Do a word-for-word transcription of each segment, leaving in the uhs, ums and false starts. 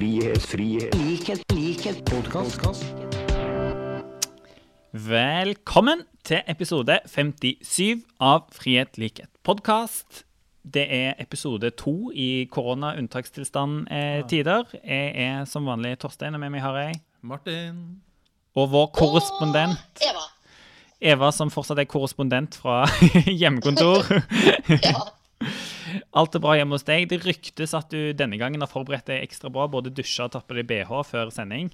frihet, frihet, likhet, likhet, podcast. Velkommen til episode femtisju av Frihet, likhet, podcast. Det er episode to i korona-unntakstilstand-tider. Jeg er som vanlig Torstein, og med meg har jeg Martin. Og vår korrespondent Åh, Eva. Eva, som fortsatt er korrespondent fra hjemmekontor. Ja. Alt er bra hjemme hos deg. Det ryktes at du denne gangen har forberedt deg ekstra bra, både dusja og tappet deg B H før sending.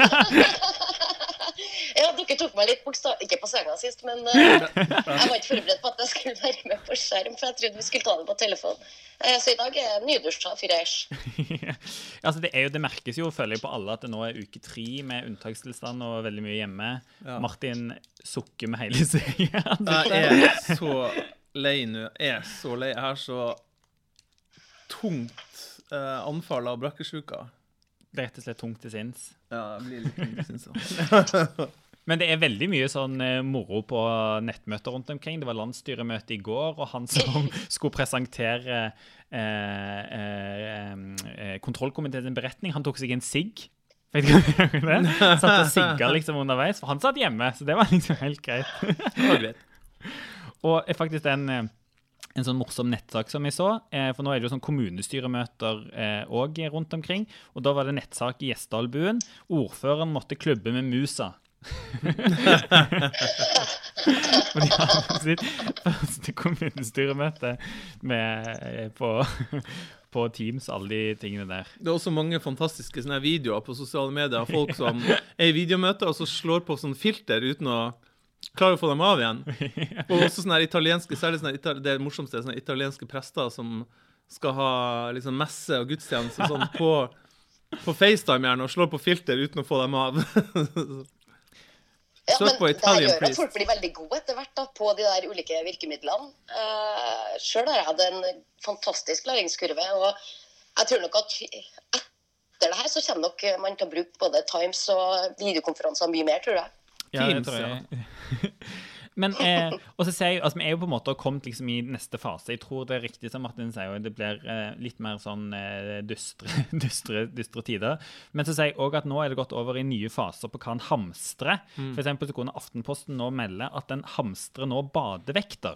Ja, dere tok meg litt bokstav, ikke på senga sist, men uh, jeg var ikke forberedt på at jeg skulle være med på skjerm, for jeg trodde vi skulle ta det på telefon. Uh, så i dag er jeg nydusja, fresh. Altså, det, er jo, det merkes jo, føler jeg på alle, at det nå er uke tre med unntakstilstand og veldig mye hjemme. Ja. Martin sukker med hele seg. Jeg er så lei nå. Jeg er så lei. Jeg har så tungt uh, anfall av brakkesjuka. Det er rett og slett tungt til sinns. Ja, det blir litt tungt til sinns. Men det er veldig mye sånn eh, moro på nettmøter rundt omkring. Det var landsstyremøte i går, og han som skulle presentere eh, eh, eh, kontrollkomiteens beretning, han tok seg en sigg. Vet du hva det er? Satt og sigga liksom underveis, for han satt hjemme, så det var liksom helt greit. Det var greit. Og er faktisk den... en sånn morsom nettsak som jeg så, eh, for nå er det jo sånn kommunestyremøter eh, også rundt omkring, og da var det nettsak i Gjesdalbuen. Ordføreren måtte klubbe med musa. Og de hadde sitt første kommunestyremøte med, eh, på, på Teams, alle de tingene der. Det er også mange fantastiske sånne videoer på sosiale medier av folk som er i videomøter og så slår på sånn filter uten å klarer å få dem av igjen. Og også sånne italienske, særlig sånne, det morsomste er sånne italienske prester som skal ha liksom messe og gudstjeneste sånn på, på FaceTime gjerne, og slår på filter uten å få dem av. Ja, men på det her gjør at priest. folk blir veldig gode etter hvert da, på de der ulike virkemidlene. Uh, selv har jeg hatt en fantastisk læringskurve, og jeg tror nok at etter det her så kommer nok man til å bruke både Times og videokonferanser mye mer, tror jeg. Ja, det tror jeg. Men, eh, og så sier jeg, altså, vi er jo på en måte kommet liksom i neste fase. Jeg tror det er riktig som Martin sier, og det blir eh, litt mer sånn eh, dystre, dystre, dystre tider. Men så sier jeg også at nå er det gått over i nye faser på hva en hamstrer. Mm. For eksempel så kunne Aftenposten nå melde at den hamstrer nå badevekter.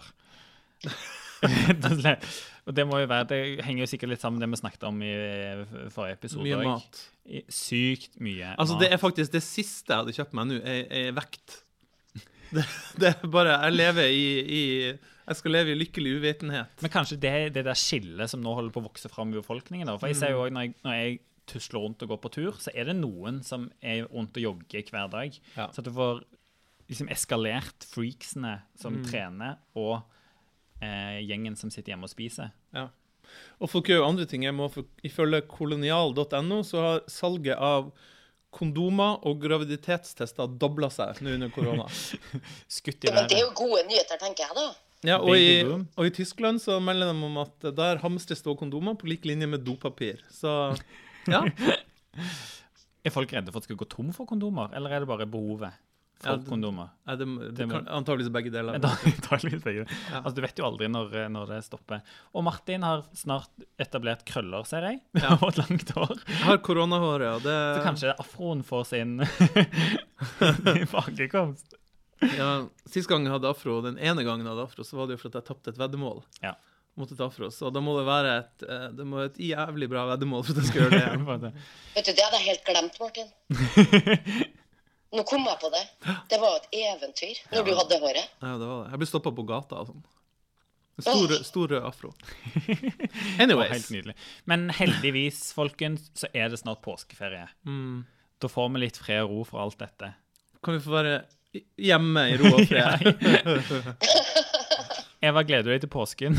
Og det må jo være, det henger jo sikkert litt sammen med det vi snakket om i forrige episode. Mye mat. Sykt mye altså, mat. Det er faktisk det siste jeg hadde kjøpt meg nå, er, er vekt. Det, det er bare, jeg lever i, i, jeg skal leve i lykkelig uvitenhet. Men kanskje det er det der skillet som nå holder på å vokse frem i befolkningen da. For jeg ser jo også, når jeg, når jeg tusler rundt og går på tur, så er det noen som er rundt og jogger hver dag. Ja. Så at du får liksom eskalert freaksene som mm. trener, og Eh, gjengen som sitter hjemme og spiser. Ja. Og folk gjør jo andre ting. Jeg må for, ifølge kolonial punktum no så har salget av kondomer og graviditetstester doblet seg nå under korona. Skutt i ja, men det er jo gode nyheter, tenker jeg da. Ja, og i, og i Tyskland så melder de om at der hamstres det kondomer på like linje med dopapir. Så, ja. Er folk redde for at det skal gå tom for kondomer, eller er det bare behovet? For ja, kondomer. Ja, det, det kan, antageligvis begge deler. Antageligvis begge deler. Ja. Altså, du vet jo aldri når, når det stopper. Og Martin har snart etablert krøller, ser jeg. Ja. Og et langt hår. Jeg har koronahår, ja. Det... Så kanskje afroen får sin fagekomst. Ja, sist gang jeg hadde afro, den ene gangen jeg hadde afro, så var det jo for at jeg tappte et veddemål. Ja. Mot et afro. Så da må det være et, det må være et jævlig bra veddemål for at jeg skal gjøre det igjen. Vet du, det hadde jeg helt glemt, Martin. Nå kom jeg på det. Det var et eventyr når ja. Du hadde håret. Ja, det var det. Jeg ble stoppet på gata og sånn. Stor, oh. stor afro. Anyways. Helt nydelig. Men heldigvis, folkens, så er det snart påskeferie. Mm. Da får vi litt fred og ro for alt dette. Kan vi få være hjemme i ro og fred? Eva, gleder du deg til påsken?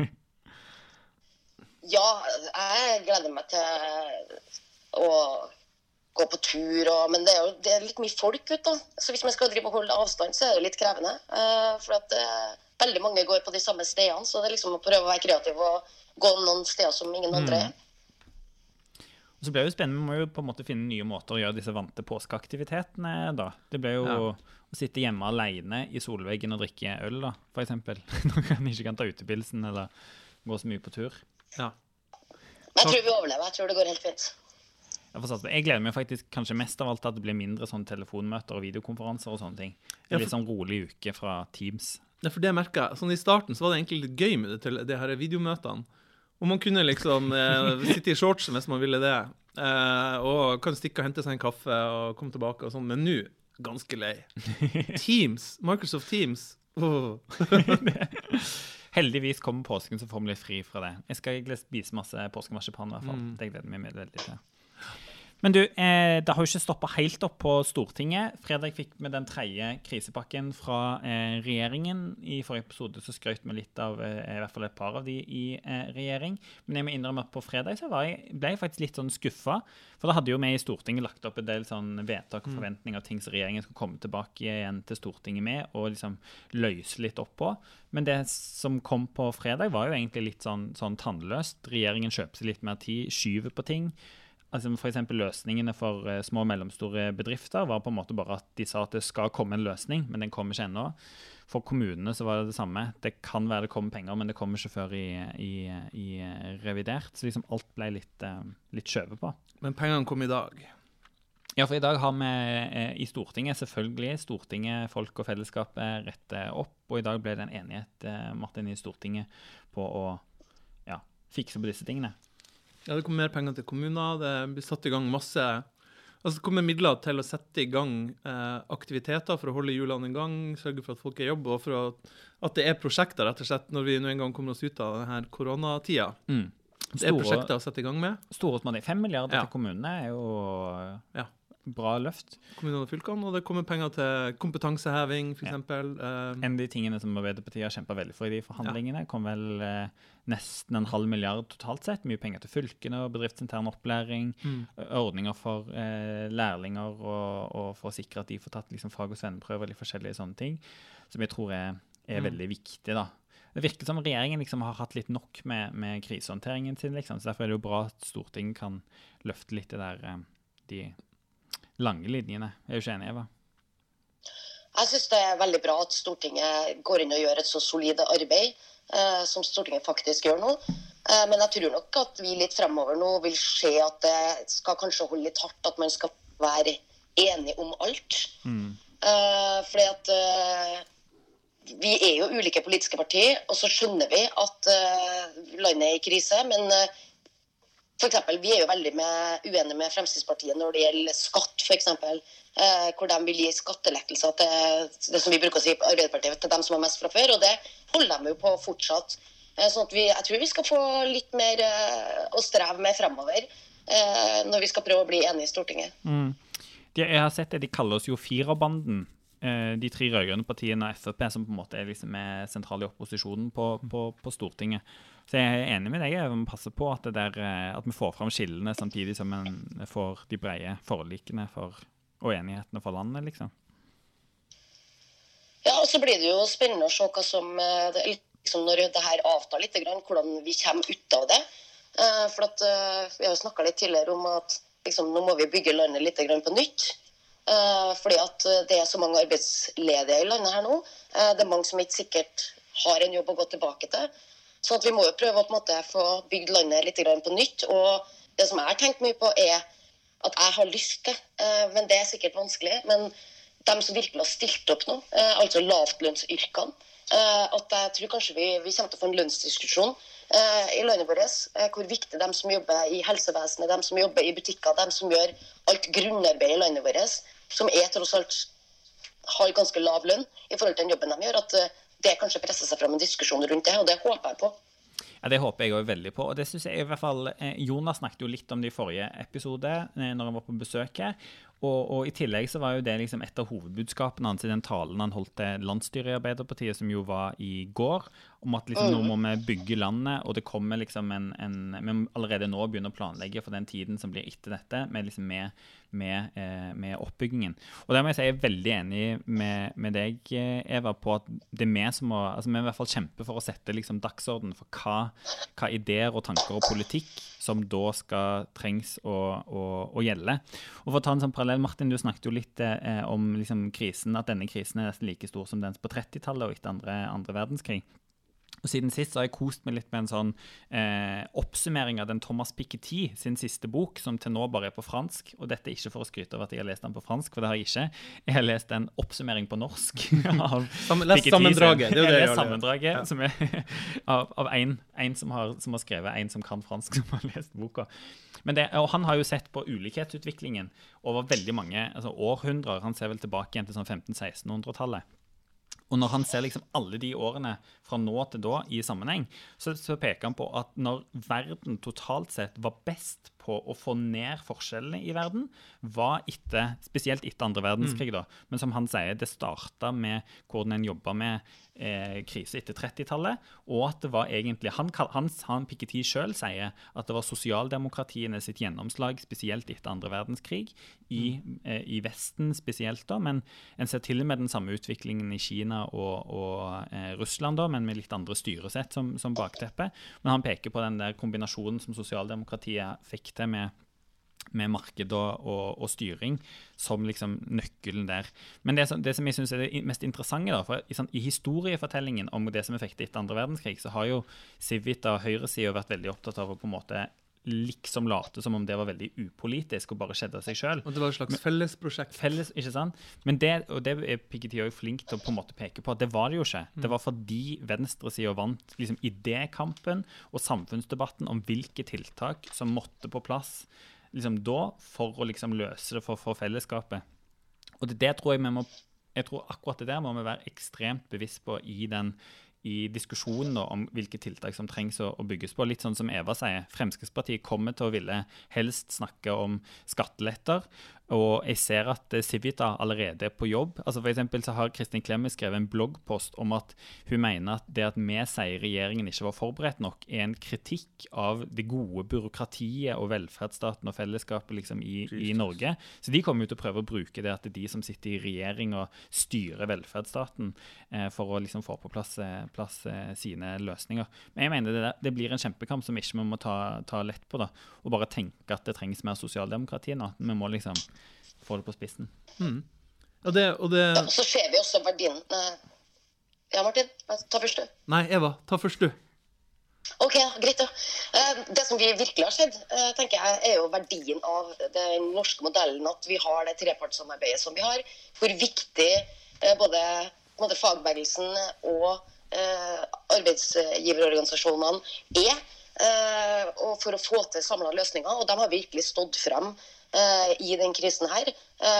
Ja, jeg gleder meg til å gå på tur, og, men det er jo det er litt mye folk ut da. Så hvis man skal drive og holde avstand, så er det litt krevende. Uh, for at uh, veldig mange går på de samme stedene, så det er liksom å prøve å være kreativ og gå noen steder som ingen mm. andre er. Og så blir det jo spennende, vi må jo på en måte finne nye måter å gjøre disse vante påskeaktivitetene da. Det blir jo ja. Å sitte hjemme alene i solveggen og drikke øl da, for eksempel. Når man ikke kan ta utepilsen eller gå så mye på tur. Ja. Men jeg tror vi overlever, jeg tror det går helt fint. Ja, Jeg, får satse på. Jeg gleder meg faktisk kanskje mest av alt at det blir mindre sånn telefonmøter og videokonferanser og sånne ting. Det er litt sånn rolig uke fra Teams. Ja, for det merket jeg. Sånn i starten så var det egentlig litt gøy med det, til det her videomøtene. Og man kunne liksom eh, sitte i shortsen hvis man ville det. Eh, og kan stikke og hente seg en kaffe og komme tilbake og sånn. Men nå, ganske lei. Teams, Microsoft Teams. Oh. Heldigvis kommer påsken, så får vi litt fri fra det. Jeg skal egentlig spise masse påskemarsipan i hvert fall. Mm. Det gleder jeg meg veldig til. Men du, eh, det har jo ikke stoppet helt opp på Stortinget. Fredag fikk vi den tredje krisepakken fra eh, regjeringen. I forrige episode så skrøt vi litt av eh, i hvert fall et par av de i eh, regjering. Men jeg må innrømme at på fredag så var jeg, ble jeg faktisk litt sånn skuffet. For da hadde jo vi i Stortinget lagt opp en del sånn vedtak og forventninger av ting som regjeringen skulle komme tilbake igjen til Stortinget med, og liksom løse litt opp på. Men det som kom på fredag var jo egentlig litt sånn, sånn tannløst. Regjeringen kjøper seg litt mer tid, skyver på ting. Altså for eksempel løsningene for uh, små og mellomstore bedrifter var på en måte bare at de sa at det skal komme en løsning, men den kommer ikke ennå. For kommunene så var det det samme. Det kan være det kommer penger, men det kommer ikke før i, i, i revidert. Så liksom alt ble litt, uh, litt skjøvet på. Men pengene kom i dag. Ja, for i dag har vi uh, i Stortinget selvfølgelig, Stortinget, folk og fellesskapet rettet opp, og i dag ble det en enighet, uh, Martin, i Stortinget på å ja, fikse på disse tingene. Ja, det kommer mer penger til kommuner, det blir satt i gang masse, altså det kommer midler til å sette i gang eh, aktiviteter for å holde hjulene i gang, sørge for at folk er i jobb, og for å, at det er prosjekter rett og slett når vi nå en gang kommer oss ut av denne koronatida. Mm. Det er prosjekter å sette i gang med. Store smått, fem milliarder ja. til kommunene er jo ja. bra løft. Kommunene og fylkene, og det kommer penger til kompetanseheving, for eksempel. Ja. En av de tingene som Arbeiderpartiet har kjempet veldig for i de forhandlingene, ja. kom vel eh, nesten en halv milliard totalt sett. Mye penger til fylkene og bedriftsintern opplæring, mm. ordninger for eh, lærlinger, og, og for å sikre at de får tatt liksom, fag- og svenneprøver og litt forskjellige sånne ting, som jeg tror er, er mm. veldig viktig da. Det virker som regjeringen liksom har hatt litt nok med, med krisehåndteringen sin, liksom. Så derfor er det jo bra at Stortinget kan løfte litt det der, eh, de lange linjene. Jeg er jo ikke enig, Eva. Jeg synes det er veldig bra at Stortinget går inn og gjør et så solid arbeid eh, som Stortinget faktisk gjør nå. Eh, men jeg tror nok at vi litt fremover nå vil se at det skal kanskje holde litt hardt, at man skal være enige om alt. Mm. Eh, fordi at eh, vi er jo ulike politiske partier, og så skjønner vi at eh, landet er i krise, men eh, for eksempel, vi er jo veldig med, uenige med Fremskrittspartiet når det gjelder skatt, for eksempel, eh, hvor de vil gi skattelettelser til det som vi bruker å si på Arbeiderpartiet, til dem som har mest fra før, og det holder de jo på fortsatt. Eh, sånn at vi, jeg tror vi skal få litt mer eh, å streve med fremover, eh, når vi skal prøve å bli enige i Stortinget. Mm. De, jeg har sett det, de kaller oss jo firerbanden, eh, de tre rødgrønne partiene og F P, som på en måte er liksom sentrale i opposisjonen på, på, på Stortinget. Så jeg er enig med deg, jeg må passe på at, det der, at vi får frem skillene samtidig som vi får de brede forlikene for, og enighetene for landet, liksom. Ja, og så blir det jo spennende å se hva som, liksom når det her avtar litt, hvordan vi kommer ut av det. For at, vi har jo snakket litt tidligere om at liksom, nå må vi bygge landet litt på nytt. Fordi at det er så mange arbeidsledige i landet her nå. Det er mange som ikke sikkert har en jobb å gå tilbake til. Så at vi må jo prøve å på en måte få bygd landet litt på nytt, og det som jeg har tenkt mye på er at jeg har lyst til, men det er sikkert vanskelig, men de som virkelig har stilt opp nå, altså lavtlønnsyrkene, at jeg tror kanskje vi, vi kommer til å få en lønnsdiskusjon i landet vårt, hvor viktig de som jobber i helsevesenet, de som jobber i butikker, de som gjør alt grunnarbeid i landet vårt, som er tross alt har ganske lav lønn i forhold til den jobben de gjør, at det kanskje presser seg frem en diskusjon rundt det, og det håper jeg på. Ja, det håper jeg også veldig på, og det synes jeg i hvert fall, Jonas snakket jo litt om det i forrige episode, når han var på besøk her, og, og i tillegg så var jo det liksom et av hovedbudskapene hans i den talen han holdt til landsstyret i Arbeiderpartiet, som jo var i går, om at liksom nå må vi bygge landet, og det kommer liksom en, en vi må allerede nå begynne å planlegge for den tiden som blir etter dette, med liksom med Med, eh, med oppbyggingen. Og der må jeg si jeg er veldig enig med, med deg, Eva, på at det er vi som må, altså vi i hvert fall kjempe for å sette liksom dagsorden for hva, hva ideer og tanker og politikk som da skal trengs å, å, å gjelde. Og for å ta en sånn parallell, Martin, du snakket jo litt eh, om liksom krisen, at denne krisen er nesten like stor som den på trettitallet og etter andre, andre verdenskrig. Og siden sist så har jeg kost meg litt med en sånn eh, oppsummering av den Thomas Piketty sin siste bok, som til nå bare er på fransk. Og dette er ikke for å skryte av at jeg har lest den på fransk, for det har jeg ikke. Jeg har lest en oppsummering på norsk av Les sammendraget. Det er jo det jeg jeg har har sammendraget ja. som er av, av en, en som, har, som har skrevet, en som kan fransk, som har lest boka. Men det, og han har jo sett på ulikhetsutviklingen over veldig mange altså århundrer. Han ser vel tilbake igjen til sånn femten-sekstenhundretallet. Og når han ser liksom alle de årene fra nå til da i sammenheng, så, så peker han på at når verden totalt sett var best på å få ned forskjellene i verden, var etter, spesielt etter andre verdenskrig da, men som han sier, det startet med hvordan en jobbet med eh, krise etter trettitallet, og at det var egentlig, han, han, han Piketty selv sier at det var sosialdemokratiene sitt gjennomslag, spesielt etter andre verdenskrig, i, eh, i Vesten spesielt da, men en ser til med den samme utviklingen i Kina og, og eh, Russland da, men med litt andre styresett som, som bakteppe. Men han peker på den der kombinasjonen som sosialdemokratiet fikk til med, med marked og, og, og styring som liksom nøkkelen der. Men det, det som jeg synes er det mest interessante da, for i, sånn, i historiefortellingen om det som er fikk etter andre verdenskrig, så har jo Civita og høyresiden vært veldig opptatt av å på en måte liksom late som om det var veldig upolitisk og bare skjedde av seg selv. Og det var et slags fellesprosjekt. Felles, ikke sant? Men det, og det er Piketty også flink til å på en måte peke på, at det var det jo ikke. Det var fordi venstresiden vant liksom idékampen og samfunnsdebatten om hvilke tiltak som måtte på plass liksom da for å liksom løse det for, for fellesskapet. Og det, det tror jeg vi må, jeg tror akkurat det der må vi være ekstremt bevisst på i den i diskusjonen da, om hvilke tiltak som trengs å, å bygges på. Litt sånn som Eva sier, Fremskrittspartiet kommer til å ville helst snakke om skatteletter, og jeg ser at Civita allerede er på jobb. Altså for eksempel så har Kristin Clemet skrevet en bloggpost om at hun mener at det at vi sier regjeringen ikke var forberedt nok, er en kritikk av det gode byråkratiet og velferdsstaten og fellesskapet liksom i, i Norge. Så de kommer jo til å prøve å bruke det at det er de som sitter i regjering og styrer velferdsstaten eh, for å liksom få på plass, plass eh, sine løsninger. Men jeg mener det, der, det blir en kjempekamp som ikke vi må ta, ta lett på da, og bare tenke at det trengs mer sosialdemokrati nå. Vi må liksom få det på spissen. Mm. Og det, og det... Ja, så ser vi også verdien. Ja, Martin, ta først du. Nei, Eva, ta først du. Ok, greit da. Det som vi virkelig har sett, tenker jeg, er jo verdien av den norske modellen, at vi har det trepartssamarbeidet som vi har, hvor viktig både på en måte, fagbevegelsen og eh, arbeidsgiverorganisasjonene er, eh, og for å få til samlede løsninger, og de har virkelig stått frem i den krisen her.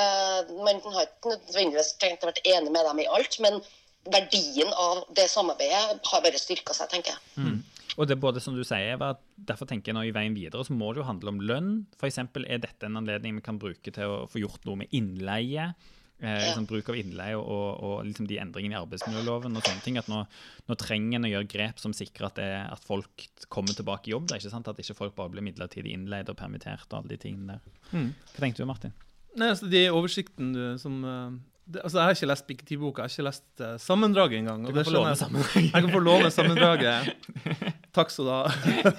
Man har ikke nødvendigvis trengt å være enig med dem i alt, men verdien av det samarbeidet har bare styrket seg, tenker jeg. Mm. Og det er både som du sier, Eva, derfor tenker jeg nå i veien videre, så må det jo handle om lønn. For eksempel er dette en anledning vi kan bruke til å få gjort noe med innleie, eh, liksom bruk av innleie og, og, og liksom de endringene i arbeidsmiljøloven og sånne ting, at nå, nå trenger en å gjøre grep som sikrer at, det, at folk kommer tilbake i jobb, det er ikke sant? At ikke folk bare blir midlertidig innleid og permittert og alle de tingene der. Mm. Hva tenkte du, Martin? Nei, altså de oversikten du, som... Det, altså, jeg har ikke lest Piketty-boka, jeg har ikke lest uh, sammendraget engang. Og du kan det få låne jeg, sammendraget. Jeg kan få låne sammendraget. Takk så da.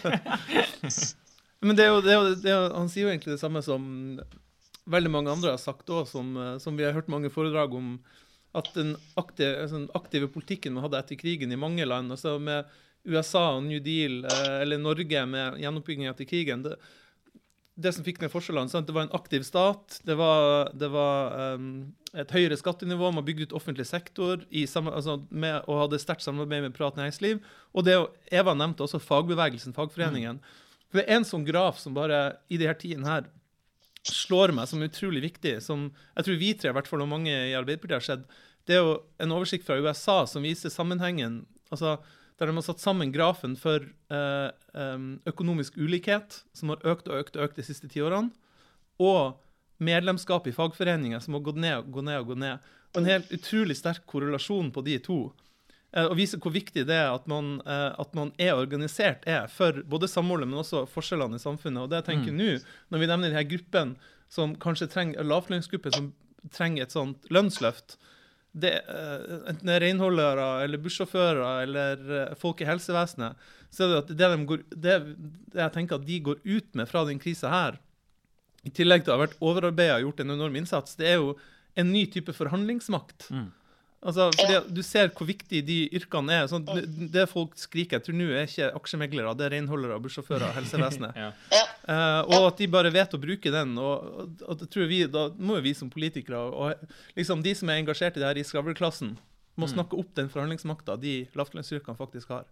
Men det er, jo, det, er jo, det er jo, han sier jo egentlig det samme som veldig mange andre har sagt også, som, som vi har hørt mange foredrag om, at den aktive, altså, den aktive politikken man hadde etter krigen i mange land, altså med U S A og New Deal, uh, eller Norge med gjenoppbygging etter krigen, det, det som fikk ned forskjellene, sant? Det var en aktiv stat, det var, det var um, et høyere skattenivå, man bygde ut offentlig sektor i, altså med, og hadde sterkt samarbeid med privat næringsliv, og det Eva nevnte også fagbevegelsen, fagforeningen. Mm. For det er en sånn graf som bare i de her tidene her slår meg som utrolig viktig, som jeg tror vi tre, i hvert fall og mange i Arbeiderpartiet har sett, det er jo en oversikt fra U S A som viser sammenhengen, altså der de har satt sammen grafen for eh, økonomisk ulikhet, som har økt og økt og økt de siste ti årene, og medlemskap i fagforeninger som har gått ned og gått ned og gått ned. Og en helt utrolig sterk korrelasjon på de to. Eh, og viser hvor viktig det er at man, eh, at man er organisert er for både samholdet, men også forskjellene i samfunnet. Og det jeg tenker mm. nå, når vi nevner de her gruppene som kanskje trenger, lavlønnsgrupper som trenger et sånt lønnsløft, det, uh, enten det er renholdere eller bussjåfører eller uh, folk i helsevesenet, så er det at det, de går, det, det jeg tenker at de går ut med fra den krisen her, i tillegg til å ha vært overarbeidet og gjort en enorm innsats, det er jo en ny type forhandlingsmakt. Mm. Altså, fordi du ser hvor viktig de yrkene er. Sånn, det folk skriker etter nå er ikke aksjemeglere, det er renholdere, bussjåfører, helsevesenet. Ja. Ja. Uh, og at de bare vet å bruke den. Og, og, og det tror vi, da må jo vi som politikere, og liksom de som er engasjert i det her i skravleklassen, må Mm. snakke opp den forhandlingsmakta de lavtlønnsyrkene faktisk har.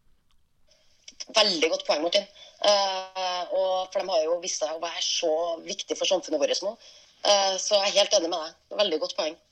Veldig godt poeng, Martin. Uh, og for de har jo vist seg å være så viktig for samfunnet vårt nå. Uh, så jeg er helt enig med deg. Veldig godt poeng.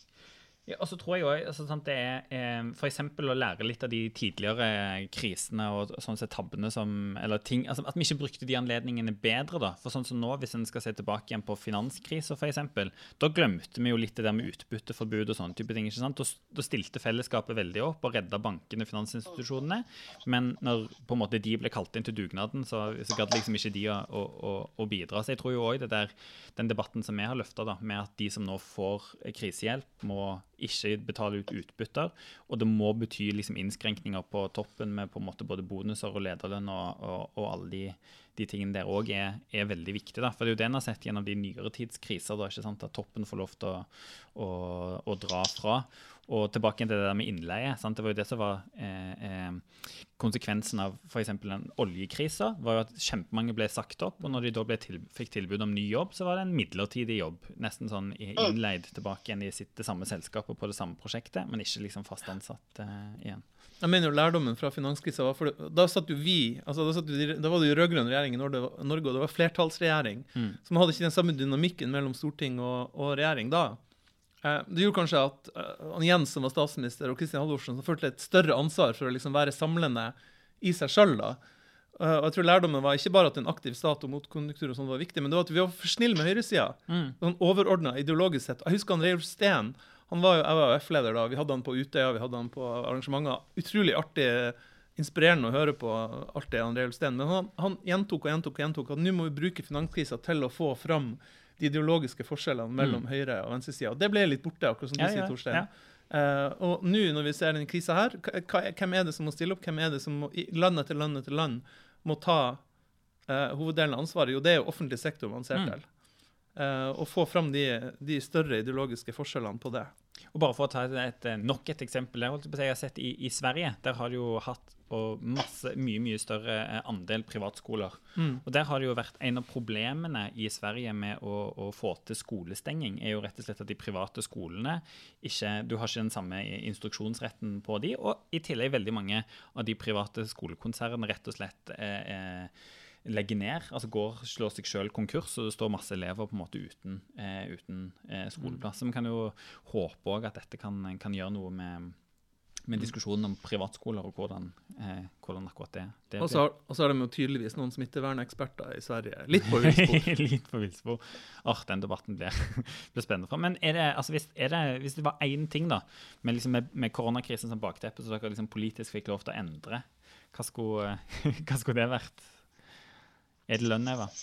Ja, og så tror jeg også, altså, sant, det er eh, for eksempel å lære litt av de tidligere krisene og sånne sett tabbene som, eller ting, altså at vi ikke brukte de anledningene bedre da, for sånn som nå, hvis en skal se tilbake igjen på finanskriser for eksempel, da glemte vi jo litt det der med utbytteforbud og sånne type ting, ikke sant? Da, da stilte fellesskapet veldig opp og redda bankene og finansinstitusjonene, men når på en måte de ble kalt inn til dugnaden, så, så gadd liksom ikke de å, å, å, å bidra. Så jeg tror jo også det der, den debatten som vi har løftet da, med at de som nå får krisehjelp må ikke betale ut utbytter, og det må bety liksom innskrenkninger på toppen med på en måte både bonuser og lederlønn og, og, og alle de, de tingene der også er, er veldig viktige da, for det er jo det en har sett gjennom de nyere tidskriser da, ikke sant, at toppen får lov til å, å, å dra fra, og tilbake til det der med innleie, sant? Det var jo det som var eh, eh, konsekvensen av for eksempel en oljekrise, var jo at kjempemange ble sagt opp, og når de da ble til, fikk tilbud om ny jobb, så var det en midlertidig jobb, nesten sånn innleid tilbake igjen i sitt, det samme selskapet på det samme prosjektet, men ikke liksom fast ansatt eh, igjen. Jeg mener jo lærdommen fra finanskrisa var, for det, da satt jo vi, altså da, satt jo, da var det jo rødgrønn regjering i Norge, Norge, og det var flertallsregjering, mm. som hadde ikke den samme dynamikken mellom storting og, og regjering da. Eh, det gjorde kanskje at uh, Jens som var statsminister og Kristin Halvorsen som følte et større ansvar for å liksom være samlende i seg selv da. Uh, og jeg tror lærdommen var ikke bare at en aktiv stat og motkonjunktur og sånt var viktig, men det var at vi var for snill med høyresida. Mm. Sånn overordnet ideologisk sett. Jeg husker han Reiulf Steen, han var jo jeg var F-leder da, vi hadde han på Utøya, vi hadde han på arrangementer. Utrolig artig, inspirerende å høre på alt det han Reiulf Steen, men han, han gjentok og gjentok og gjentok at nå må vi bruke finanskrisa til å få fram de ideologiske forskjellene mellom mm. høyre- og venstresida. Det ble litt borte, akkurat som du ja, sier, Torstein. Ja. Uh, og nå, når vi ser denne krisa her, hva, hvem er det som må stille opp? Hvem er det som må, land etter land etter land må ta uh, hoveddelen av ansvaret? Jo, det er jo offentlig sektor man ser mm. til. Uh, og få fram de, de større ideologiske forskjellene på det. Og bare for å ta et, et, nok et eksempel, jeg, holdt på å si, jeg har sett i, i Sverige, der har de jo hatt og masse, mye, mye større andel privatskoler. Mm. Og der har det jo vært en av problemene i Sverige med å, å få til skolestenging, er jo rett og slett at de private skolene ikke, du har ikke den samme instruksjonsretten på de, og i tillegg veldig mange av de private skolekonsernene rett og slett eh, eh, legger ned, altså går, slår seg selv konkurs, og det står masse elever på en måte uten, eh, uten eh, skoleplass. Så man kan jo håpe også at dette kan, kan gjøre noe med med diskusjonen om privatskoler og hvordan, eh, hvordan akkurat det, det og så har de jo tydeligvis noen smitteverneksperter i Sverige. Litt på villspor. Litt på villspor. Åh, den debatten blir, blir spennende fra. Men er det, altså, hvis, er det, hvis det var en ting da, med, liksom, med, med koronakrisen som bakteppe, så dere liksom politisk fikk lov til å endre, hva skulle, hva skulle det vært? Er det lønn, Eva?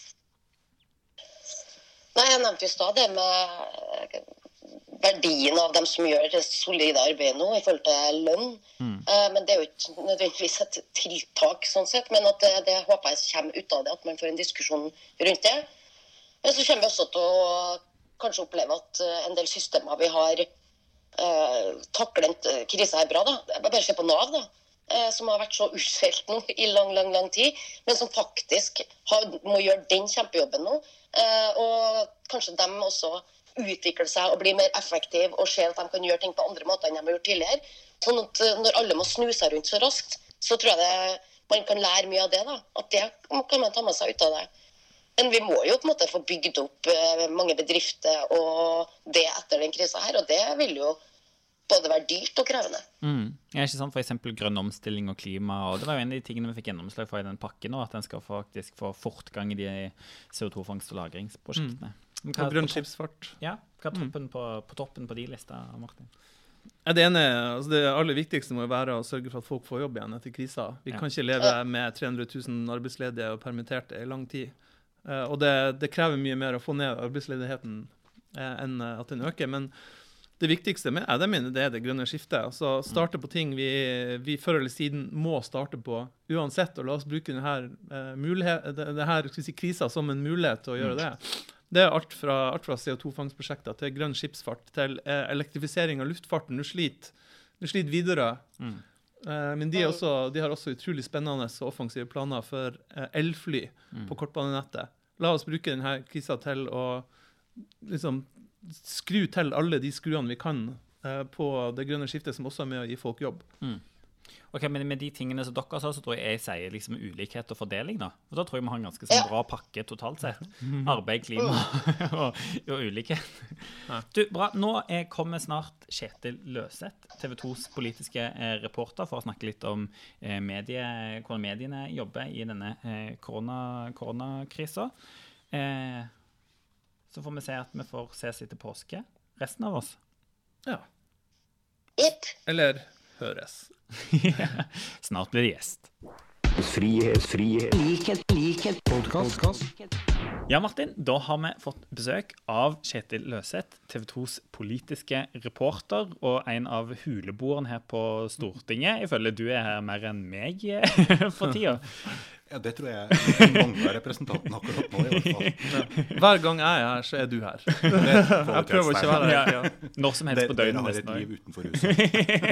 Nei, jeg nevnte jo stadig med verdien av dem som gjør det solide arbeidet nå i forhold til lønn. Mm. Uh, men det er jo ikke nødvendigvis et tiltak sånn sett, men at det, det håper jeg kommer ut av det, at man får en diskusjon rundt det. Men så kommer vi også til å kanskje oppleve at en del systemer vi har uh, takler den krisen her bra da. Bare se på Nav da, uh, som har vært så utskjelt nå i lang, lang, lang tid, men som faktisk har, må gjøre den kjempejobben nå. Uh, og kanskje dem også utvikle seg og bli mer effektiv og se at de kan gjøre ting på andre måter enn de har gjort tidligere. Sånn at når alle må snu seg rundt så raskt, så tror jeg det, man kan lære mye av det da. At det kan man ta med seg ut av det. Men vi må jo på en måte få bygd opp mange bedrifter og det etter den krisen her, og det vil jo både være dyrt og krevende. Mm. Ja, ikke sant? For eksempel grønn omstilling og klima, og det var jo en av de tingene vi fikk gjennomslag for i den pakken nå, at den skal faktisk få fortgang i de C O to fangst- og lagringsprosjektene. Mm. Og grønn skipsfart. Ja, hva er toppen mm. på, på toppen på de lista, Martin? Det ene, altså det aller viktigste må være å sørge for at folk får jobb igjen etter krisa. Vi ja. kan ikke leve med tre hundre tusen arbeidsledige og permitterte i lang tid. Uh, og det, det krever mye mer å få ned arbeidsledigheten uh, enn at den øker. Men det viktigste med jeg mener det er det grønne skiftet. Altså starte på ting vi, vi før eller siden må starte på uansett, og la oss bruke denne, uh, mulighet, det, det her, skal vi si, krisa som en mulighet til å gjøre det. Det er alt fra, alt fra C O to-fangstprosjekter til grønn skipsfart til eh, elektrifisering av luftfarten. Du sliter, du sliter videre. Mm. Eh, men de, er også, de har også utrolig spennende og offensive planer for eh, elfly mm. på kortbanenettet. La oss bruke denne krisa til å liksom, skru til alle de skruene vi kan eh, på det grønne skiftet, som også er med å gi folk jobb. Mm. Ok, men med de tingene som dere sa, så tror jeg jeg sier liksom ulikhet og fordeling da. Og da tror jeg vi har en ganske sånn bra pakke totalt sett. Arbeid, klima og, og ulikhet. Du, bra. Nå er, kommer snart Kjetil Løseth, T V tos politiske eh, reporter, for å snakke litt om eh, medie, hvordan mediene jobber i denne eh, korona, koronakrisa. Eh, så får vi se at vi får ses etter påske, resten av oss. Ja. Yep. Eller høres. Snart blir det gjest. Frihet, frihet, likhet, likhet, podcast. Ja, Martin, da har vi fått besøk av Kjetil Løseth, T V tos politiske reporter, og en av huleboerne her på Stortinget. Jeg føler du er her mer enn meg for tida. Ja, det tror jeg mange av representanten akkurat nå, i hvert fall. Ja. Hver gang jeg er her, så er du her. Jeg prøver ikke å være her. Ja. Når som helst på døgnet. Dere har et liv utenfor huset.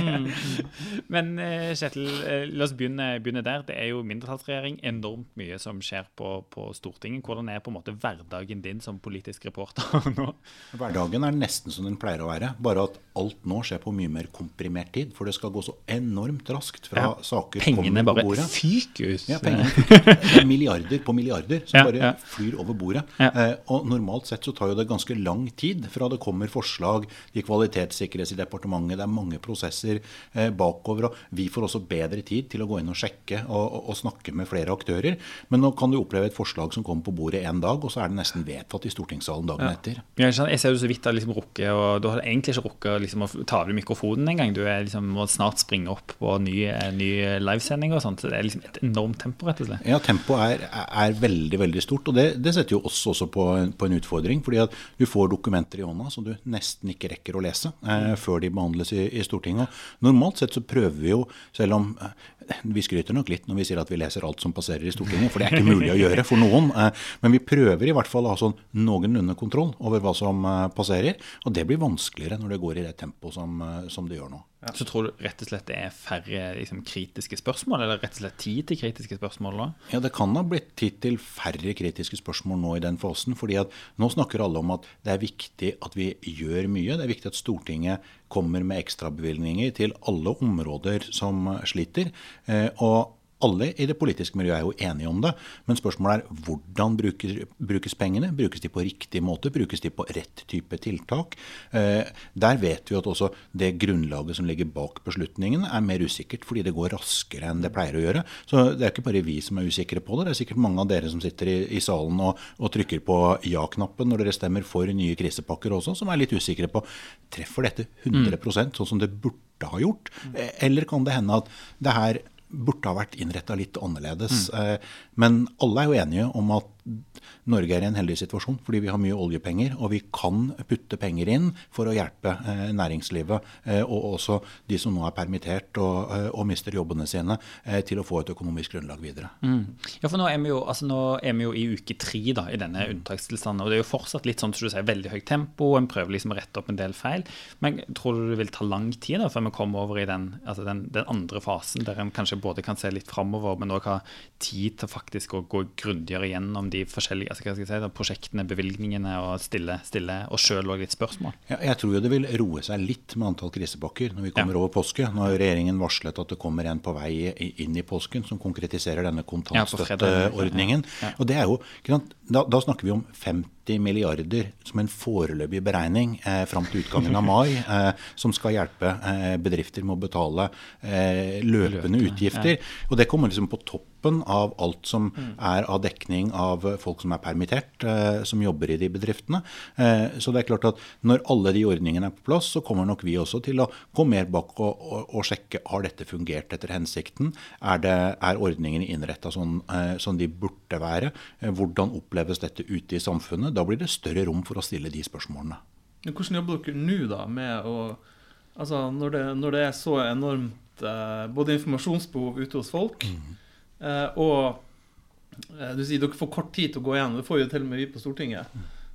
mm. Men Kjetil, la oss begynne, begynne der. Det er jo mindretallsregjering, enormt mye som skjer på, på Stortinget. Hvordan er på en måte hverdagen din som politisk reporter nå? Hverdagen er nesten som den pleier å være, bare at alt nå skjer på mye mer komprimert tid, for det skal gå så enormt raskt fra ja. saker pengene kommer på bordet. Pengene bare fyker ut. Ja, pengene det er milliarder på milliarder som ja, bare ja. flyr over bordet. Ja. Eh, og normalt sett så tar jo det ganske lang tid fra det kommer forslag, de kvalitetssikres i departementet, det er mange prosesser eh, bakover, og vi får også bedre tid til å gå inn og sjekke og, og, og snakke med flere aktører. Men nå kan du oppleve et forslag som kommer på bordet en dag, og så er det nesten vedtatt i stortingssalen dagen ja. etter. Ja, jeg ser jo så vidt at liksom rukke, og du har egentlig ikke rukket liksom, å ta av mikrofonen en gang. Du er, liksom, må snart springe opp på ny, ny livesending og sånt, så det er liksom et enormt tempo, rett og slett. Ja, tempo er, er veldig, veldig stort, og det, det setter jo oss også på en, på en utfordring, fordi at du får dokumenter i hånda som du nesten ikke rekker å lese eh, før de behandles i, i Stortinget. Og normalt sett så prøver vi jo, selv om eh, vi skryter nok litt når vi sier at vi leser alt som passerer i Stortinget, for det er ikke mulig å gjøre for noen, eh, men vi prøver i hvert fall å ha sånn noenlunde kontroll over hva som eh, passerer, og det blir vanskeligere når det går i det tempo som, eh, som det gjør nå. Ja. Så tror du rett og slett det er færre liksom, kritiske spørsmål, eller rett og slett tid til kritiske spørsmål da? Ja, det kan ha blitt tid til færre kritiske spørsmål nå i den fasen, fordi at nå snakker alle om at det er viktig at vi gjør mye. Det er viktig at Stortinget kommer med ekstrabevilgninger til alle områder som sliter, eh, og alle i det politiske miljøet er jo enige om det, men spørsmålet er hvordan brukes, brukes pengene? Brukes de på riktig måte? Brukes de på rett type tiltak? Eh, der vet vi at også det grunnlaget som ligger bak beslutningen er mer usikkert, fordi det går raskere enn det pleier å gjøre. Så det er ikke bare vi som er usikre på det, det er sikkert mange av dere som sitter i, i salen og, og trykker på ja-knappen når dere stemmer for nye krisepakker også, som er litt usikre på, treffer dette hundre prosent sånn som det burde ha gjort? Eh, eller kan det hende at det her burde ha vært innrettet litt annerledes. Mm. Men alle er jo enige om at Norge er i en heldig situasjon, fordi vi har mye oljepenger, og vi kan putte penger inn for å hjelpe eh, næringslivet, eh, og også de som nå er permittert og, eh, og mister jobbene sine, eh, til å få et økonomisk grunnlag videre. Mm. Ja, for nå er, vi jo, altså, nå er vi jo i uke tre da, i denne unntakstilstanden, og det er jo fortsatt litt sånn, som du sier, veldig høyt tempo, og en prøver liksom å rette opp en del feil. Men tror du det vil ta lang tid da, før vi kommer over i den, altså den, den andre fasen, der en kanskje både kan se litt fremover, men også ha tid til faktisk å gå grundigere gjennom de forskjellige altså, hva skal jeg si, da, prosjektene, bevilgningene og stille, stille og selv og litt spørsmål? Ja, jeg tror jo det vil roe seg litt med antall krisepakker når vi kommer ja. over påske. Nå har regjeringen varslet at det kommer en på vei inn i påsken som konkretiserer denne kontantstøtteordningen. Ja, ja. Og det er jo, da, da snakker vi om femti milliarder som en foreløpig beregning eh, frem til utgangen av mai, eh, som skal hjelpe eh, bedrifter med å betale eh, løpende utgifter. Ja. Og det kommer liksom på toppen av alt som mm. er av dekning av folk som er permittert, eh, som jobber i de bedriftene. Eh, så det er klart at når alle de ordningene er på plass, så kommer nok vi også til å gå mer bak og, og, og sjekke, har dette fungert etter hensikten? Er, det, er ordningene innrettet sånn eh, som de burde være? Eh, hvordan oppleves dette ute i samfunnet? Da blir det større rom for å stille de spørsmålene. Hvordan jobber dere nå da med å, altså når det, når det er så enormt eh, både informasjonsbehov ute hos folk, mm. eh, og eh, du sier dere får kort tid til å gå igjen, det får jo til og med vi på Stortinget. Mm.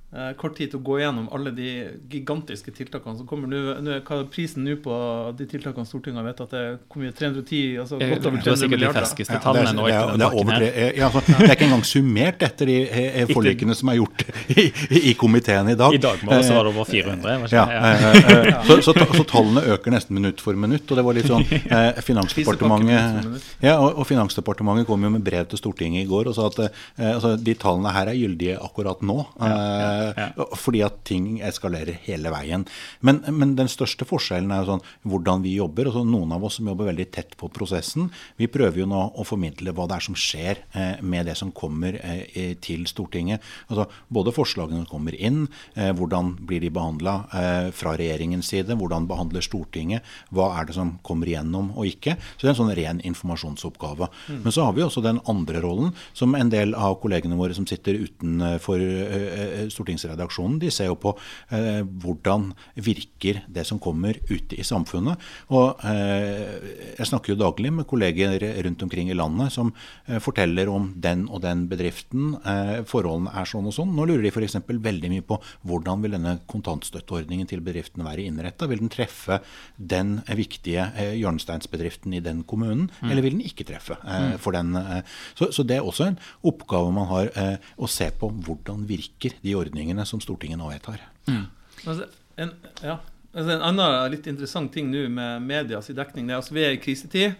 eh, kort tid til å gå gjennom alle de gigantiske tiltakene som kommer. Nå, nå er hva er prisen nå på de tiltakene Stortinget har vedtatt? Det er hvor mye? tre hundre og ti, altså godt over tre hundre milliarder. De ferskeste tallene nå det, er, etter det, er over, tre, ja, altså, det er ikke engang summert etter de eh, forlikene som er gjort i, i, i komiteen i dag. I dag morgen så var det over fire hundre. Var ja, ja. eh, eh, så, så, så tallene øker nesten minutt for minutt, og det var litt sånn eh, Finansdepartementet, ja, og, og Finansdepartementet kom jo med brev til Stortinget i går og sa at eh, altså, de tallene her er gyldige akkurat nå, eh, ja, ja, ja. fordi at ting eskalerer hele veien. Men, men den største forskjellen er jo sånn hvordan vi jobber, og så noen av oss som jobber veldig tett på prosessen, vi prøver jo nå å formidle hva det er som skjer eh, med det som kommer eh, til Stortinget. Altså, både forslagene som kommer inn, eh, hvordan blir de behandlet eh, fra regjeringens side, hvordan behandler Stortinget, hva er det som kommer igjennom og ikke. Så det er en sånn ren informasjonsoppgave. Mm. Men så har vi også den andre rollen, som en del av kollegene våre som sitter utenfor eh, stortingsredaksjonen, de ser jo på eh, hvordan virker det som kommer ute i samfunnet. Og eh, jeg snakker jo daglig med kolleger rundt omkring i landet som eh, forteller om den og den bedriften. Eh, forholdene er sånn og sånn. Nå lurer de for eksempel veldig mye på hvordan vil denne kontantstøtteordningen til bedriften være innrettet. Vil den treffe den viktige eh, hjørnesteinsbedriften i den kommunen, mm. eller vil den ikke treffe eh, for den? Eh. Så, så det er også en oppgave man har eh, å se på hvordan virker de ordningene som Stortinget nå vedtar. Mm. Altså, en, ja. altså, en annen litt interessant ting nå med medias i dekning, det er altså vi er i krisetid.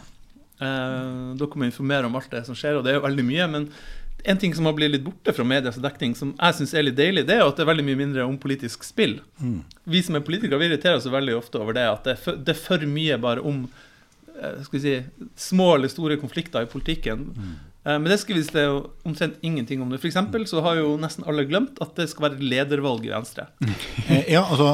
Eh, dere må informere om alt det som skjer, og det er jo veldig mye, men en ting som har blitt litt borte fra medias dekning, som jeg synes er litt deilig, det er at det er veldig mye mindre om politisk spill. Mm. Vi som er politikere, vi irriterer oss veldig ofte over det, at det er for, det er for mye bare om eh, skal vi si, små eller store konflikter i politikken. Mm. Men det skrives det jo omtrent ingenting om det. For eksempel så har jo nesten alle glemt at det skal være ledervalg i Venstre. Ja, altså,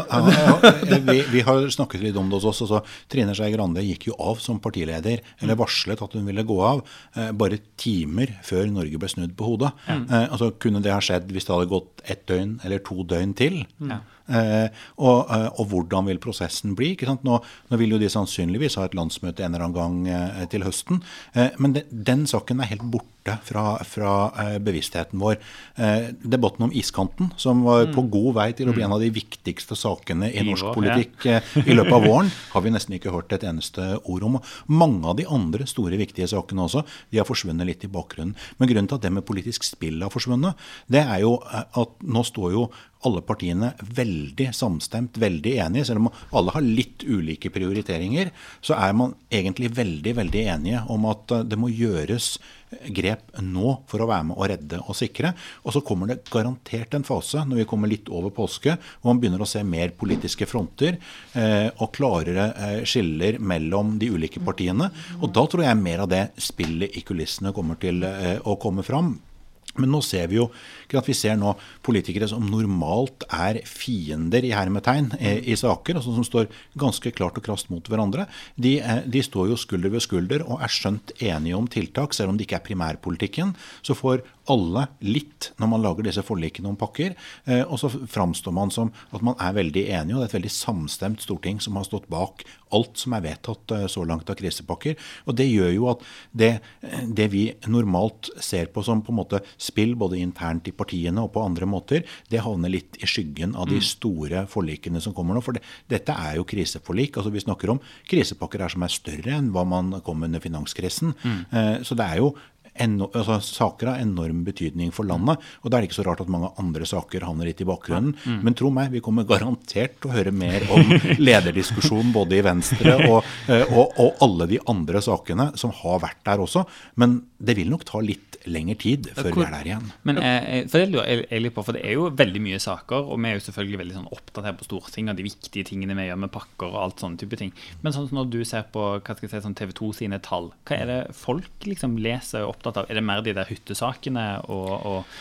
vi, vi har snakket litt om det hos oss. Altså, Trine Skei Grande gikk jo av som partileder, eller varslet at hun ville gå av, bare timer før Norge ble snudd på hodet. Mm. Altså, kunne det ha skjedd hvis det hadde gått ett døgn eller to døgn til? Ja. Eh, og, og hvordan vil prosessen bli? Ikke sant? Nå, nå vil jo de sannsynligvis ha et landsmøte en eller annen gang eh, til høsten, eh, men de, den saken er helt borte fra, fra eh, bevisstheten vår. Eh, debatten om iskanten, som var mm. på god vei til å bli en av de viktigste sakene i norsk politikk eh, i løpet av våren, har vi nesten ikke hørt et eneste ord om. Mange av de andre store viktige sakene også, de har forsvunnet litt i bakgrunnen. Men grunnen til at det med politisk spill har forsvunnet, det er jo at nå står jo alle partiene veldig samstemt, veldig enige. Selv om alle har litt ulike prioriteringer, så er man egentlig veldig, veldig enige om at det må gjøres grep nå for å være med å redde og sikre. Og så kommer det garantert en fase når vi kommer litt over påske, hvor man begynner å se mer politiske fronter eh, og klarere eh, skiller mellom de ulike partiene. Og da tror jeg mer av det spillet i kulissene kommer til eh, å komme fram. Men nå ser vi jo at vi ser nå politikere som normalt er fiender i hermetegn eh, i saker, altså som står ganske klart og krast mot hverandre. De, eh, de står jo skulder ved skulder og er skjønt enige om tiltak, selv om det ikke er primærpolitikken. Så får alle litt når man lager disse forlikene om pakker, eh, og så framstår man som at man er veldig enige, og det er et veldig samstemt storting som har stått bak alt som er vedtatt eh, så langt av krisepakker. Og det gjør jo at det, det vi normalt ser på som på en måte spill, både internt i partiene og på andre måter, det havner litt i skyggen av de store forlikene som kommer nå. For det, dette er jo kriseforlik. Altså vi snakker om krisepakker her som er større enn hva man kom under finanskrisen. Mm. Eh, så det er jo Eno, altså, saker har enorm betydning for landet, og da er det ikke så rart at mange andre saker havner litt i bakgrunnen. Mm. Men tro meg, vi kommer garantert til å høre mer om lederdiskusjon både i Venstre og, og, og alle de andre sakene som har vært der også. Men det vil nok ta litt lengre tid før vi er der igjen. Men eh, for, det lurer jeg litt på, for det er jo veldig mye saker, og vi er jo selvfølgelig veldig sånn opptatt her på Stortinget av de viktige tingene vi gjør med pakker og alt sånne type ting. Men sånn som når du ser på hva skal jeg si, sånn T V to sine tall, hva er det folk liksom leser og opptatt av? Er det mer de der hyttesakene og, og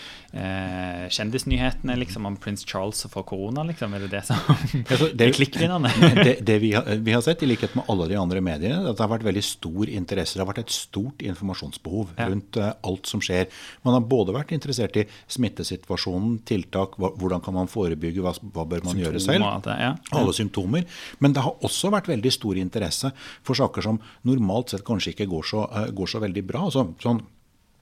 eh, kjendisnyhetene liksom, om Prince Charles får korona? Liksom? Er det det som altså, det, er klikkvinnerne? det det vi, har, vi har sett, i likhet med alle de andre mediene, at det har vært veldig stor interesse. Det har vært et stort informasjonsbehov ja. rundt uh, alt som skjer. Man har både vært interessert i smittesituasjonen, tiltak, hva, hvordan kan man forebygge, hva, hva bør man symptomer, gjøre selv? Det, ja. Alle symptomer. Men det har også vært veldig stor interesse for saker som normalt sett kanskje ikke går så, uh, går så veldig bra. Altså, sånn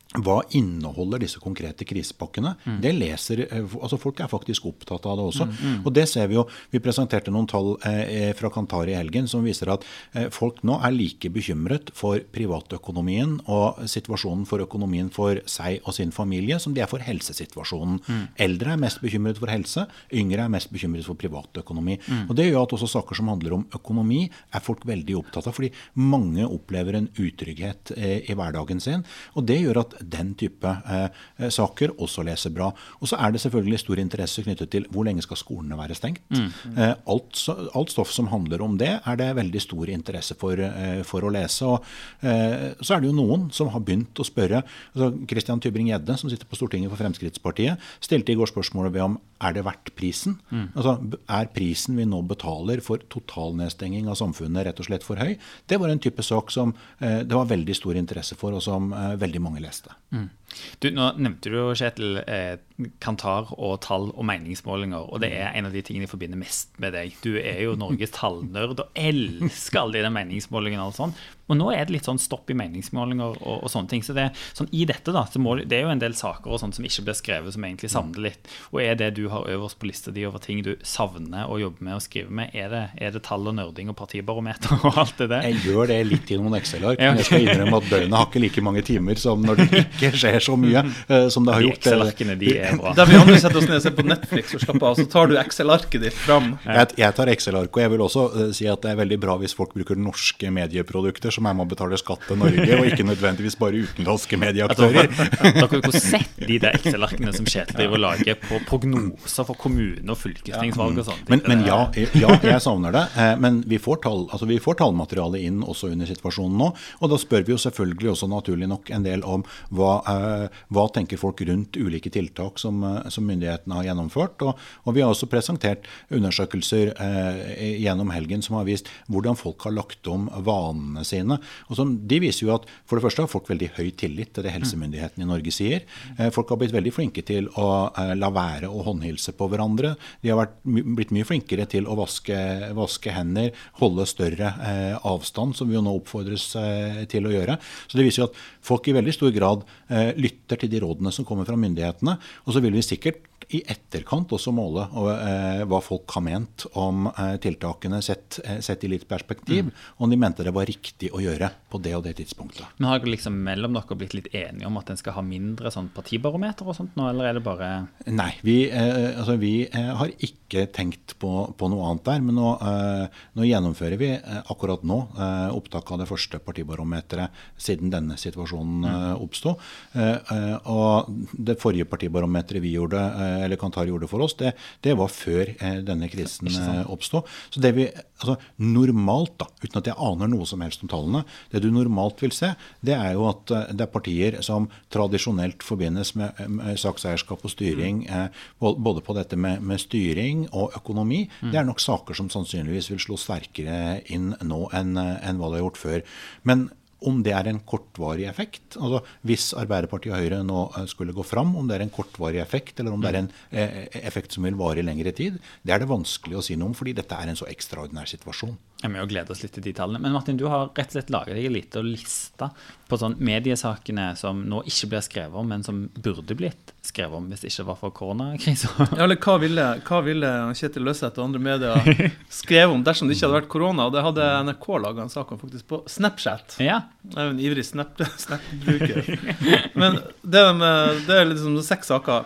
hva inneholder disse konkrete krisepakkene? Mm. Det leser, altså folk er faktisk opptatt av det også. Mm, mm. Og det ser vi jo, vi presenterte noen tall eh, fra Kantar i helgen som viser at eh, folk nå er like bekymret for privatøkonomien og situasjonen for økonomien for seg og sin familie som de er for helsesituasjonen. Mm. Eldre er mest bekymret for helse, yngre er mest bekymret for privatøkonomi. Mm. Og det gjør at også saker som handler om økonomi er folk veldig opptatt av, fordi mange opplever en utrygghet eh, i hverdagen sin, og det gjør at den type eh, saker også leser bra. Og så er det selvfølgelig stor interesse knyttet til hvor lenge skal skolene være stengt. Mm. Eh, alt, alt stoff som handler om det er det veldig stor interesse for, eh, for å lese. Og eh, så er det jo noen som har begynt å spørre. Altså, Christian Tybring-Gjedde, som sitter på Stortinget for Fremskrittspartiet, stilte i går spørsmålet ved om er det verdt prisen? Mm. Altså, er prisen vi nå betaler for totalnedstenging av samfunnet rett og slett for høy? Det var en type sak som eh, det var veldig stor interesse for, og som eh, veldig mange leste. Mm. Du, nå nevnte du jo, Kjetil, eh, Kantar og tall og meningsmålinger, og det er en av de tingene jeg forbinder mest med deg. Du er jo Norges tallnørd og elsker alle de meningsmålingene og sånn. Og nå er det litt sånn stopp i meningsmålinger og, og sånne ting. Så det, sånn, i dette da, så må, det er jo en del saker og sånt som ikke blir skrevet, som egentlig savner litt. Og er det du har øverst på lista di over ting du savner å jobbe med og skrive med, er det, er det tall og nerding og partibarometer og alt det der? Jeg gjør det litt i noen Excel-ark, men jeg skal innrømme at døgnet har ikke like mange timer som når det ikke skjer så mye uh, som det har gjort. De Excel-arkene, de er bra. Der vi andre setter oss ned og ser på Netflix og slapper av, så tar du Excel-arket ditt fram. Jeg, jeg tar Excel-ark, og jeg vil også uh, si at det er veldig bra hvis folk bruker norske medieprodukter som er med å betale skatt til Norge, og ikke nødvendigvis bare utenlandske medieaktører. Dere har jo sett de der Excel-arkene som Kjetil driver og lager på prognoser for kommune- og fylkestingsvalg og sånt. Men, men ja, ja, jeg savner det. Men vi får, tall, altså vi får tallmateriale inn også under situasjonen nå, og da spør vi jo selvfølgelig også naturlig nok en del om hva, eh, hva tenker folk rundt ulike tiltak som, som myndighetene har gjennomført, og, og vi har også presentert undersøkelser eh, gjennom helgen som har vist hvordan folk har lagt om vanene sine, og som de viser jo at for det første har folk veldig høy tillit til det helsemyndighetene i Norge sier. Folk har blitt veldig flinke til å la være å håndhilse på hverandre. De har vært, blitt mye flinkere til å vaske, vaske hender, holde større eh, avstand, som vi jo nå oppfordres eh, til å gjøre. Så det viser jo at folk i veldig stor grad eh, lytter til de rådene som kommer fra myndighetene, og så vil vi sikkert i etterkant også måle og, eh, hva folk har ment om eh, tiltakene sett, eh, sett i litt perspektiv, mm. om de mente det var riktig å gjøre på det og det tidspunktet. Men har dere liksom mellom dere blitt litt enige om at den skal ha mindre sånn partibarometer og sånt nå, eller er det bare... Nei, vi, eh, altså, vi eh, har ikke tenkt på, på noe annet der, men nå, eh, nå gjennomfører vi eh, akkurat nå eh, opptak av det første partibarometeret siden denne situasjonen eh, oppstod. Eh, eh, og det forrige partibarometeret vi gjorde, eh, eller Kantar gjorde for oss, det, det var før eh, denne krisen eh, oppstod. Så det vi, altså normalt da, uten at jeg aner noe som helst om tallene, det du normalt vil se, det er jo at eh, det er partier som tradisjonelt forbindes med, med sakseierskap og styring, eh, både på dette med, med styring og økonomi. Mm. Det er nok saker som sannsynligvis vil slå sterkere inn nå enn, enn hva det har gjort før. Men om det er en kortvarig effekt, altså hvis Arbeiderpartiet og Høyre nå skulle gå fram, om det er en kortvarig effekt, eller om det er en eh, effekt som vil vare i lengre tid, det er det vanskelig å si noe om, fordi dette er en så ekstraordinær situasjon. Jeg må jo glede oss litt til de tallene. Men Martin, du har rett og slett laget deg en liten liste på sånn mediesakene som nå ikke blir skrevet om, men som burde blitt skrevet om hvis det ikke var for koronakrisen. Ja, eller hva ville, hva ville Kjetil Løseth og andre medier skrevet om dersom det ikke hadde vært korona? Og det hadde N R K laget en sak om faktisk på Snapchat. Ja. Jeg er jo en ivrig Snap, Snap-bruker. Men det, det er liksom seks saker.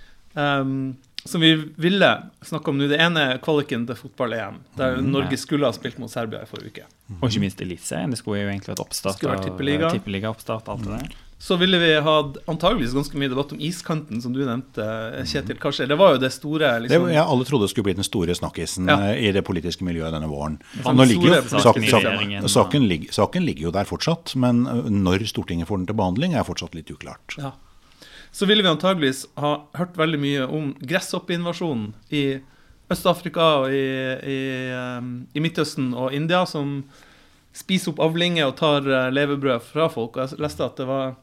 Um, som vi ville snakke om nå. Det ene er kvaliken til fotball-E M, der mm, Norge skulle ha spilt mot Serbia i forrige uke. Og ikke minst Eliteserien. Det skulle jo egentlig vært oppstart. Det skulle vært tippeliga. tippeliga oppstart, alt det der. Så ville vi ha antageligvis ganske mye debatt om iskanten, som du nevnte, Kjetil. Kanskje, det var jo det store... Liksom... Det, ja, alle trodde det skulle bli den store snakkisen ja. i det politiske miljøet denne våren. Nå ligger jo, saken, saken, saken, ligger, saken ligger jo der fortsatt, men når Stortinget får den til behandling er fortsatt litt uklart. Ja. Så ville vi antageligvis ha hørt veldig mye om gresshoppeinvasjonen i Øst-Afrika og i, i, um, i Midtøsten og India, som spiser opp avlinger og tar uh, levebrød fra folk. Og jeg leste at det var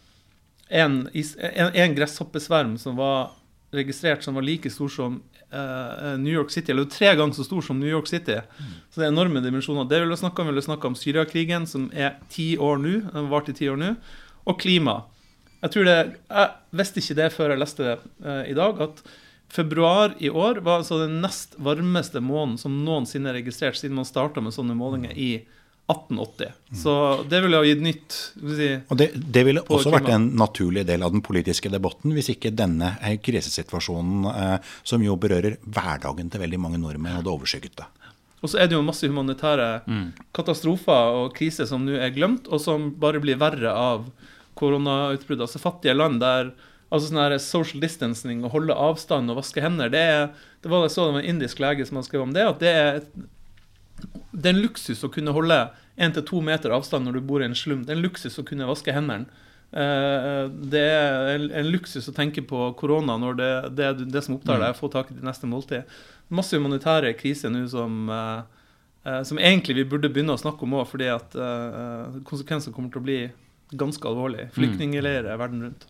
en, en, en gresshoppesverm som var registrert som var like stor som uh, New York City, eller tre ganger så stor som New York City. Mm. Så det er enorme dimensjoner. Det vil jeg snakke om, vil jeg snakke om Syriakrigen, som er ti år nå, den har vart i ti år nå, og klima. Jeg tror det, jeg visste ikke det før jeg leste det uh, i dag, at februar i år var altså den nest varmeste måneden som noensinne er registrert siden man startet med sånne målinger i atten åtti. Så det ville ha gitt nytt. Si, og det, det ville også vært en naturlig del av den politiske debatten, hvis ikke denne krisesituasjonen, eh, som jo berører hverdagen til veldig mange nordmenn, hadde overskygget det. Og så er det jo masse humanitære mm. katastrofer og kriser som nå er glemt, og som bare blir verre av koronautbruddet. Altså fattige land der altså sånn her social distancing og holde avstand og vaske hender, det, er, det var det så det var en indisk lege som har skrevet om det, at det er, det er en luksus å kunne holde en til to meter avstand når du bor i en slum. Det er en luksus å kunne vaske hendene. Det er en luksus å tenke på korona når det, det, det som opptar deg er å få tak i de neste måltid. Masse humanitære kriser nå som, som egentlig vi burde begynne å snakke om også, fordi at konsekvenser kommer til å bli ganske alvorlig. Flyktningleirer verden rundt.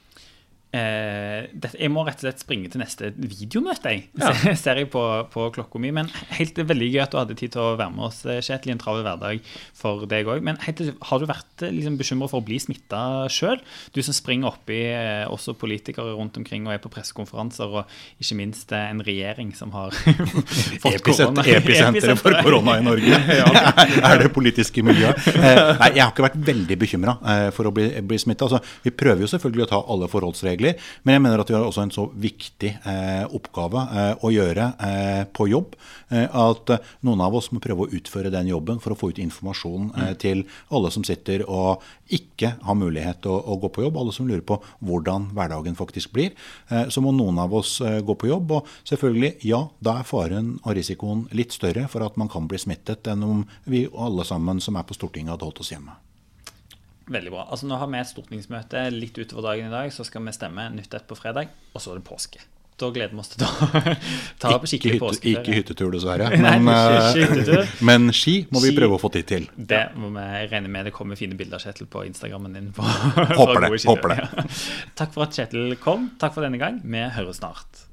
Eh, det, jeg må rett og slett springe til neste videomøte jeg. Ja. Ser jeg på, på klokka mi, men helt veldig gøy at du hadde tid til å være med oss, Kjetil, i en travel hverdag for deg også. Men helt, har du vært liksom, bekymret for å bli smittet selv? Du som springer opp i eh, også politikere rundt omkring og er på pressekonferanser, og ikke minst eh, en regjering som har fått korona. Episenteret for korona i Norge. Ja. Er det politiske miljøet? Eh, nei, jeg har ikke vært veldig bekymret eh, for å bli, bli smittet. Altså, vi prøver jo selvfølgelig å ta alle forholdsregler, men jeg mener at vi har også en så viktig eh, oppgave eh, å gjøre eh, på jobb, eh, at noen av oss må prøve å utføre den jobben for å få ut informasjon eh, til alle som sitter og ikke har mulighet til å, å gå på jobb, alle som lurer på hvordan hverdagen faktisk blir. Eh, så må noen av oss eh, gå på jobb, og selvfølgelig, ja, da er faren og risikoen litt større for at man kan bli smittet enn om vi alle sammen som er på Stortinget hadde holdt oss hjemme. Veldig bra. Altså nå har vi et stortingsmøte litt utover dagen i dag, så skal vi stemme nytt ett på fredag, og så er det påske. Da gleder vi oss til å ta på skikkelig påske. Ikke hyttetur dessverre, men, Nei, hyttetur. Men ski må vi prøve å få tid til. Det må vi regne med. Det kommer fine bilder, Kjetil, på Instagrammen din. På, håper det, håper det. Ja. Takk for at Kjetil kom. Takk for denne gang. Vi høres snart.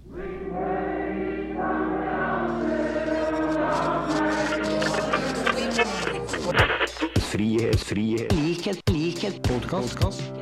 Frihet, frihet, likhet, likhet, podcast.